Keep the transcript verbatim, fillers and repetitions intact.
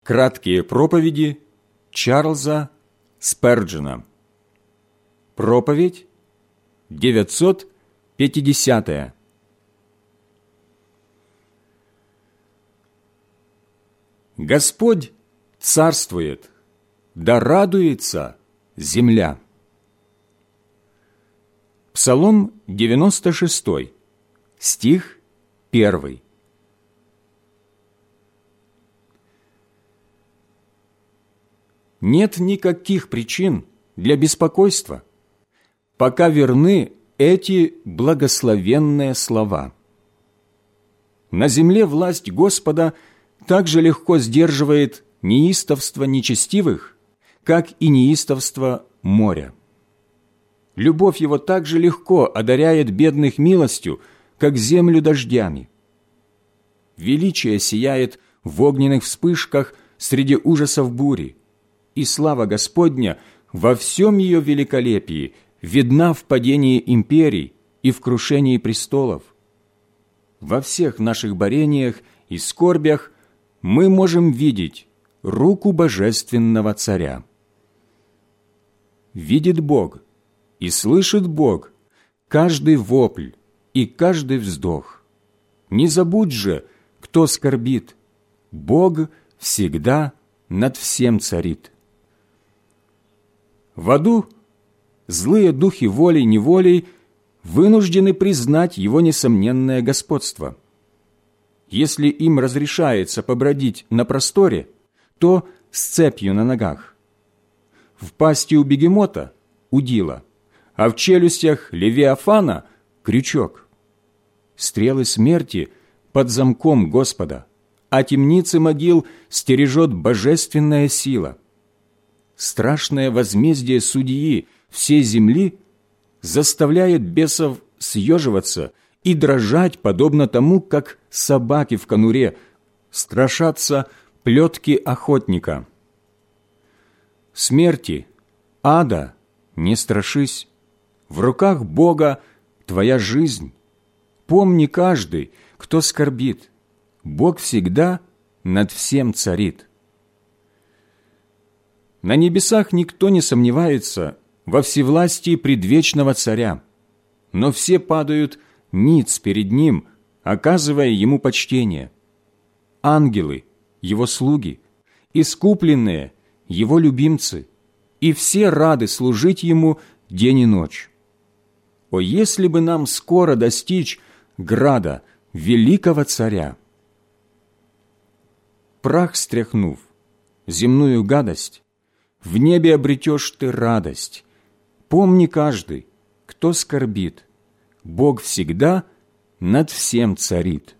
Краткие проповеди Чарльза Сперджена. Проповедь девятьсот пятидесятая. Господь царствует, да радуется земля. Псалом девяносто шестой, стих первый. Нет никаких причин для беспокойства, пока верны эти благословенные слова. На земле власть Господа так же легко сдерживает неистовство нечестивых, как и неистовство моря. Любовь Его так же легко одаряет бедных милостью, как землю дождями. Величие сияет в огненных вспышках среди ужасов бури, и слава Господня во всем ее великолепии видна в падении империй и в крушении престолов. Во всех наших борениях и скорбях мы можем видеть руку Божественного Царя. Видит Бог и слышит Бог каждый вопль и каждый вздох. Не забудь же, кто скорбит, Бог всегда над всем царит. В аду злые духи волей-неволей вынуждены признать его несомненное господство. Если им разрешается побродить на просторе, то с цепью на ногах. В пасти у бегемота – удила, а в челюстях Левиафана – крючок. Стрелы смерти под замком Господа, а темницы могил стережет божественная сила. Страшное возмездие судьи всей земли заставляет бесов съеживаться и дрожать, подобно тому, как собаки в конуре страшатся плетки охотника. Смерти, ада, не страшись, в руках Бога твоя жизнь. Помни каждый, кто скорбит, Бог всегда над всем царит. На небесах никто не сомневается во всевластии предвечного царя, но все падают ниц перед ним, оказывая ему почтение. Ангелы – его слуги, искупленные – его любимцы, и все рады служить ему день и ночь. О, если бы нам скоро достичь града великого царя! Прах стряхнув, земную гадость, в небе обретешь ты радость. Помни каждый, кто скорбит, Бог всегда над всем царит.